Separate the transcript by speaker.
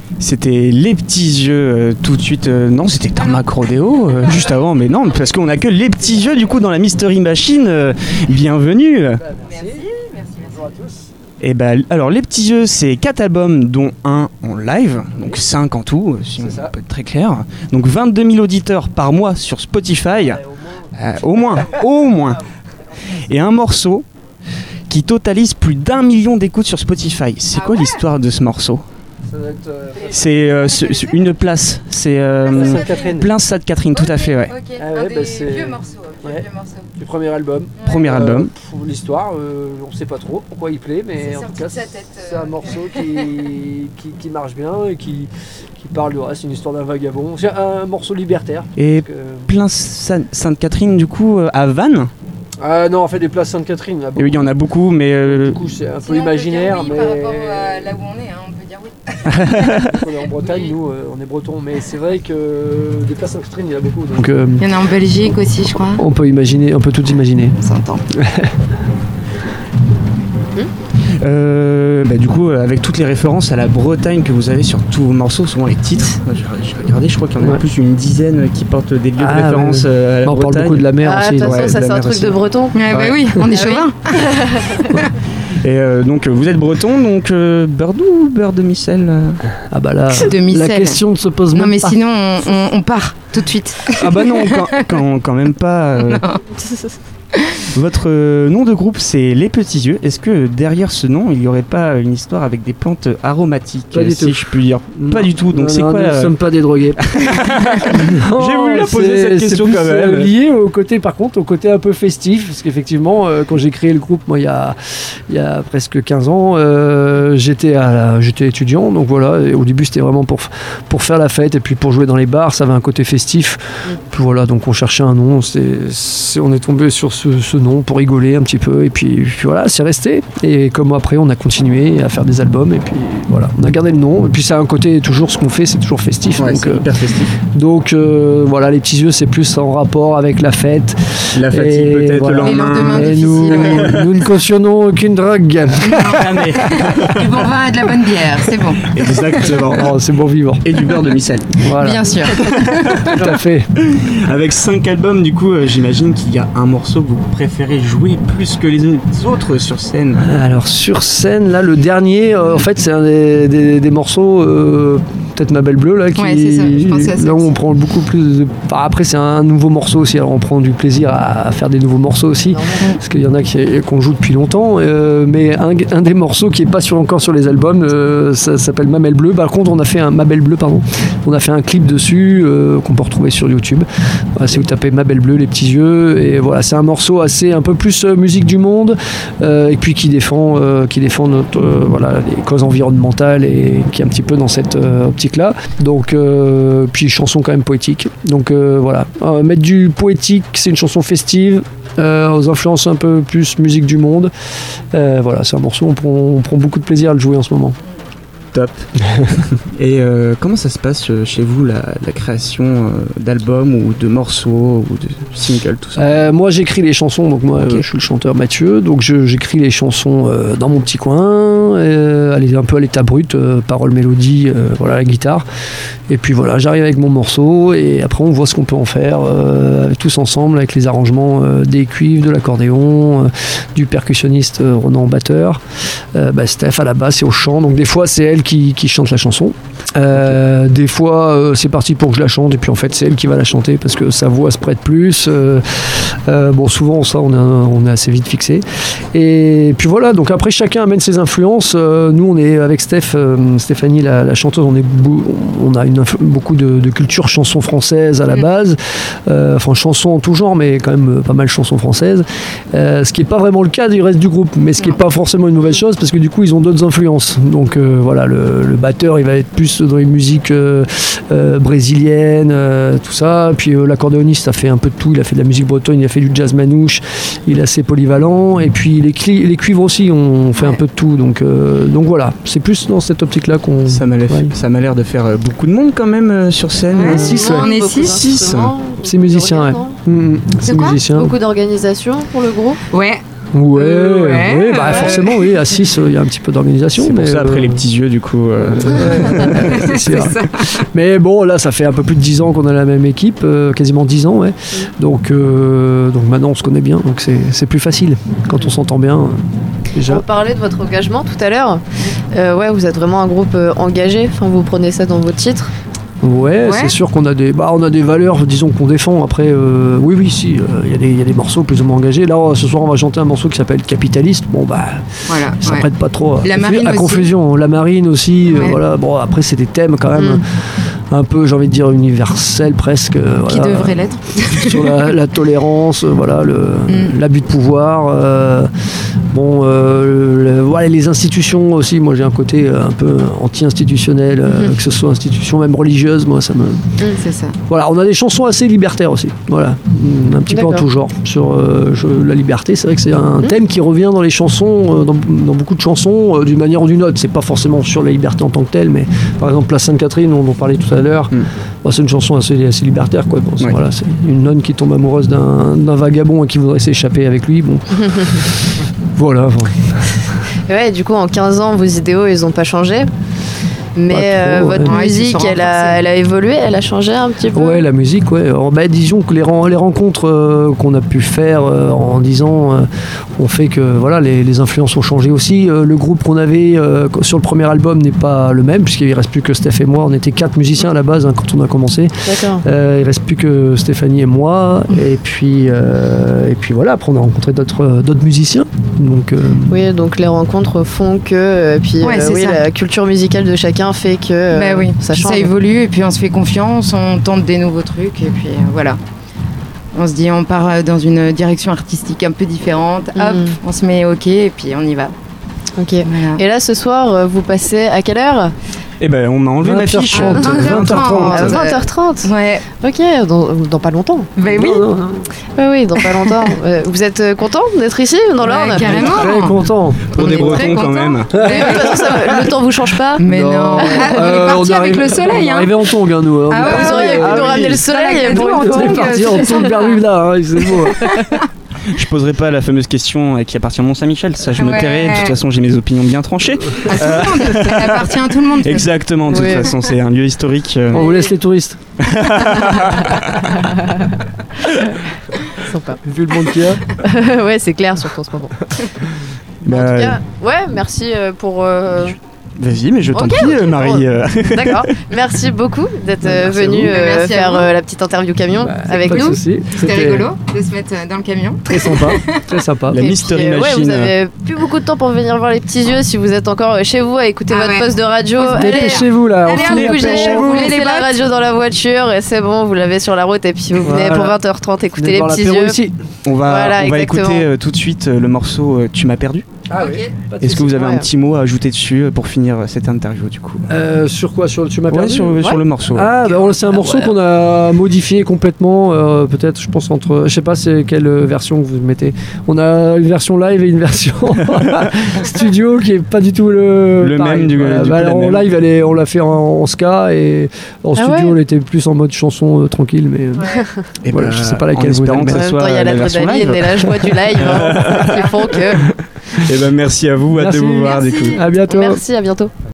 Speaker 1: C'était Les Petits Yeux tout de suite. Non, c'était Tarmac Rodeo juste avant, mais non, parce qu'on a que Les Petits Yeux du coup dans la Mystery Machine. Bienvenue.
Speaker 2: Merci bonjour à tous.
Speaker 1: Et alors Les Petits Yeux, c'est 4 albums dont un en live, donc 5 en tout, si on peut être très clair. Donc 22 000 auditeurs par mois sur Spotify, au moins. Et un morceau qui totalise plus d'1 million d'écoutes sur Spotify. C'est quoi l'histoire de ce morceau ? C'est une place, c'est Plein Sainte-Catherine, tout à fait, ouais.
Speaker 3: Okay.
Speaker 2: C'est
Speaker 3: vieux morceau.
Speaker 2: Du premier album. L'histoire, on sait pas trop pourquoi il plaît, mais en tout cas c'est un morceau qui marche bien et qui parle du reste, une histoire d'un vagabond. C'est un morceau libertaire.
Speaker 1: Et Plein Sainte-Catherine du coup à Vannes.
Speaker 2: Non, on fait des places Sainte-Catherine. Là,
Speaker 1: oui, il y en a beaucoup, mais
Speaker 2: du coup c'est un peu imaginaire.
Speaker 3: Oui,
Speaker 2: mais
Speaker 3: par rapport à là où on est, on peut dire oui.
Speaker 2: On est en Bretagne, nous on est bretons, mais c'est vrai que des places Sainte-Catherine il y en a beaucoup. Donc,
Speaker 3: il y en a en Belgique aussi, je crois.
Speaker 2: On peut tout imaginer.
Speaker 3: On s'entend.
Speaker 1: Du coup, avec toutes les références à la Bretagne que vous avez sur tous vos morceaux, souvent les titres, j'ai regardé, je crois qu'il y en a plus d'une dizaine qui portent des lieux de référence à la Bretagne.
Speaker 2: On parle beaucoup de la mer aussi.
Speaker 4: De toute façon, ça c'est un truc de breton.
Speaker 3: Oui, on est chauvin.
Speaker 1: Et donc vous êtes breton, donc beurre doux ou beurre demi-sel
Speaker 2: Ah bah là,
Speaker 3: demi-sel.
Speaker 2: La question ne se pose même pas.
Speaker 3: Non mais sinon on part tout de suite.
Speaker 1: Ah bah non, quand même pas.
Speaker 3: Non.
Speaker 1: Votre nom de groupe c'est Les Petits Yeux. Est-ce que derrière ce nom il n'y aurait pas une histoire avec des plantes aromatiques, si je puis dire? Pas du tout. Donc c'est quoi?
Speaker 2: Nous ne sommes pas des drogués.
Speaker 1: J'ai voulu la poser cette question quand même.
Speaker 2: C'est lié au côté, par contre, au côté un peu festif, parce qu'effectivement, quand j'ai créé le groupe, moi il y a presque 15 ans, j'étais étudiant, donc voilà. Et au début c'était vraiment pour faire la fête et puis pour jouer dans les bars, ça avait un côté festif. Puis voilà, donc on cherchait un nom. On est tombé sur ce nom pour rigoler un petit peu et puis voilà, c'est resté. Et comme après on a continué à faire des albums et puis voilà, on a gardé le nom et puis ça a un côté, toujours ce qu'on fait c'est toujours festif,
Speaker 1: ouais,
Speaker 2: donc
Speaker 1: c'est hyper festif.
Speaker 2: Donc voilà, Les Petits Yeux c'est plus en rapport avec la fête,
Speaker 1: la fatigue peut-être, voilà.
Speaker 3: Le lendemain.
Speaker 2: Et nous ne cautionnons aucune drogue.
Speaker 1: Jamais.
Speaker 3: Du bon vin et de la bonne bière, c'est bon.
Speaker 1: Exactement.
Speaker 2: Oh, c'est bon vivant.
Speaker 1: Et du beurre de micelle.
Speaker 3: Voilà. Bien sûr.
Speaker 2: Tout à fait.
Speaker 1: Avec 5 albums du coup, j'imagine qu'il y a un morceau que vous préférez jouer plus que les autres sur scène.
Speaker 2: Alors sur scène, là le dernier, en fait c'est un des morceaux, peut-être Ma Belle Bleue là, qui,
Speaker 3: ouais, c'est ça. Je pense que
Speaker 2: là où on prend beaucoup plus après c'est un nouveau morceau aussi, alors on prend du plaisir à faire des nouveaux morceaux aussi, parce qu'il y en a qu'on joue depuis longtemps, mais un des morceaux qui est pas encore sur les albums, ça s'appelle Ma Belle Bleue. Par contre on a fait on a fait un clip dessus qu'on peut retrouver sur YouTube. Voilà, si vous tapez Ma Belle Bleue, Les Petits Yeux, et voilà, c'est un morceau assez un peu plus musique du monde, et puis qui défend notre les causes environnementales et qui est un petit peu dans cette optique là. Donc puis chanson quand même poétique. Donc voilà, mettre du poétique, c'est une chanson festive aux influences un peu plus musique du monde. Voilà, c'est un morceau on prend beaucoup de plaisir à le jouer en ce moment.
Speaker 1: Top. Et comment ça se passe chez vous la création d'albums ou de morceaux ou de singles, tout ça? Moi j'écris les chansons, donc moi je suis le chanteur Mathieu, donc j'écris les chansons dans mon petit coin, un peu à l'état brut, paroles, mélodies, voilà, la guitare, et puis voilà, j'arrive avec mon morceau et après on voit ce qu'on peut en faire tous ensemble avec les arrangements des cuivres, de l'accordéon, du percussionniste Ronan batteur, Steph à la basse et au chant, donc des fois c'est elle qui chante la chanson. Des fois c'est parti pour que je la chante et puis en fait c'est elle qui va la chanter parce que sa voix se prête plus. Souvent ça on est assez vite fixé. Et puis voilà, donc après chacun amène ses influences. Nous on est avec Stéphanie la chanteuse, on a beaucoup de culture chanson française à la base. Enfin chansons en tout genre, mais quand même pas mal chansons françaises. Ce qui n'est pas vraiment le cas du reste du groupe, mais ce qui n'est pas forcément une mauvaise chose parce que du coup ils ont d'autres influences. Donc voilà, le batteur il va être plus dans les musiques brésiliennes, tout ça. Puis l'accordéoniste a fait un peu de tout, il a fait de la musique bretonne, il a fait du jazz manouche, il est assez polyvalent. Et puis les cuivres aussi, on fait un peu de tout. Donc voilà, c'est plus dans cette optique-là qu'on... Ça m'a l'air de faire beaucoup de monde quand même sur scène.
Speaker 3: Ouais,
Speaker 1: 6,
Speaker 3: on est 6.
Speaker 2: C'est musicien, ouais.
Speaker 4: C'est quoi musicien. Beaucoup d'organisations pour le groupe.
Speaker 3: Ouais.
Speaker 2: Ouais. Bah, forcément, oui. À 6, il y a un petit peu d'organisation.
Speaker 1: C'est pour ça, après les petits yeux, du coup.
Speaker 2: C'est ça. Mais bon, là, ça fait un peu plus de 10 ans qu'on a la même équipe, quasiment 10 ans, ouais. Donc maintenant, on se connaît bien, donc c'est plus facile quand on s'entend bien. Déjà.
Speaker 4: On parlait de votre engagement tout à l'heure. Vous êtes vraiment un groupe engagé. Enfin, vous prenez ça dans vos titres.
Speaker 2: Ouais, c'est sûr qu'on a des valeurs, disons, qu'on défend. Après, il y a des morceaux plus ou moins engagés. Là, ce soir, on va chanter un morceau qui s'appelle Capitaliste. Bon, ça prête pas trop à confusion. La marine aussi. Voilà. Bon, après, c'est des thèmes quand même un peu, j'ai envie de dire, universels presque.
Speaker 3: Qui devraient l'être.
Speaker 2: Sur la tolérance, l'abus de pouvoir. Les institutions aussi. Moi, j'ai un côté un peu anti-institutionnel, que ce soit institution même religieuse. Moi, ça me.
Speaker 3: C'est ça.
Speaker 2: Voilà, on a des chansons assez libertaires aussi. Voilà, un petit peu en tout genre sur la liberté. C'est vrai que c'est un thème qui revient dans les chansons, dans beaucoup de chansons, d'une manière ou d'une autre. C'est pas forcément sur la liberté en tant que telle, mais par exemple, La Sainte-Catherine, dont on parlait tout à l'heure, c'est une chanson assez libertaire, quoi. Voilà, c'est une nonne qui tombe amoureuse d'un vagabond et qui voudrait s'échapper avec lui. Bon, voilà.
Speaker 4: Ouais, du coup, en 15 ans, vos idéaux, ils ont pas changé. Mais votre musique, elle a évolué, elle a changé un petit peu.
Speaker 2: Ouais, la musique, ouais. Alors, disons que les rencontres qu'on a pu faire en 10 ans ont fait que les influences ont changé aussi. Le groupe qu'on avait sur le premier album n'est pas le même, puisqu'il ne reste plus que Steph et moi. On était 4 musiciens à la base quand on a commencé.
Speaker 4: D'accord.
Speaker 2: Il ne reste plus que Stéphanie et moi. Et puis voilà, après on a rencontré d'autres musiciens. Donc,
Speaker 4: oui, donc les rencontres font que la culture musicale de chacun fait que ça change.
Speaker 3: Ça évolue et puis on se fait confiance, on tente des nouveaux trucs et puis voilà. On se dit on part dans une direction artistique un peu différente, hop, on se met OK et puis on y va.
Speaker 4: Ok. Voilà. Et là ce soir, vous passez à quelle heure ?
Speaker 1: On m'a enlevé ma fiche.
Speaker 4: 20h30. 20h30.
Speaker 3: Ouais.
Speaker 4: Ok, dans pas longtemps.
Speaker 3: Oui.
Speaker 4: Oui, dans pas longtemps. Vous êtes content d'être ici dans l'Orne ?
Speaker 3: Carrément.
Speaker 2: Très content.
Speaker 1: Pour des Bretons quand même.
Speaker 4: Le temps vous change pas ?
Speaker 3: Mais non. On est parti avec le soleil.
Speaker 2: On est arrivé en tongue, nous.
Speaker 4: Vous auriez pu nous ramener le soleil pour
Speaker 2: en tongue. On est parti en tongue perdu là, c'est beau.
Speaker 1: Je poserai pas la fameuse question qui appartient à Mont-Saint-Michel, ça je me tairai, de toute façon j'ai mes opinions bien tranchées.
Speaker 3: À tout le monde, elle appartient à tout le monde.
Speaker 1: Exactement, de toute façon c'est un lieu historique.
Speaker 2: On vous laisse les touristes.
Speaker 4: Sympa.
Speaker 2: Vu le monde qu'il y a.
Speaker 4: Ouais, c'est clair surtout en ce moment. En tout cas, merci pour...
Speaker 1: Vas-y, mais je t'en prie, Marie.
Speaker 4: D'accord. Merci beaucoup d'être venu faire la petite interview camion avec nous.
Speaker 3: C'était rigolo de se mettre dans le camion.
Speaker 2: Très sympa, très sympa.
Speaker 1: La Mystery Machine.
Speaker 4: Vous avez plus beaucoup de temps pour venir voir les petits yeux si vous êtes encore chez vous à écouter votre poste de radio.
Speaker 2: Dépêchez-vous là.
Speaker 4: Allez, vous laissez la radio dans la voiture et c'est bon, vous l'avez sur la route et puis vous venez pour 20h30 écouter les petits yeux.
Speaker 2: Ici.
Speaker 1: On va écouter tout de suite le morceau Tu m'as perdu.
Speaker 2: Ah oui.
Speaker 1: Est-ce que vous avez un petit mot à ajouter dessus pour finir cette interview du coup
Speaker 2: Sur quoi ? Sur Tu m'as perdu ?
Speaker 1: Sur le morceau.
Speaker 2: C'est un morceau qu'on a modifié complètement. Peut-être, je pense je sais pas c'est quelle version que vous mettez. On a une version live et une version studio qui est pas du tout le
Speaker 1: même du coup,
Speaker 2: en live, on l'a fait en ska et en studio, elle était plus en mode chanson tranquille, mais je sais pas laquelle vous mettez.
Speaker 4: Il y a la version live et la joie du live qui font que.
Speaker 1: Merci à vous, hâte de vous voir du coup.
Speaker 2: À bientôt.
Speaker 4: Merci, à bientôt.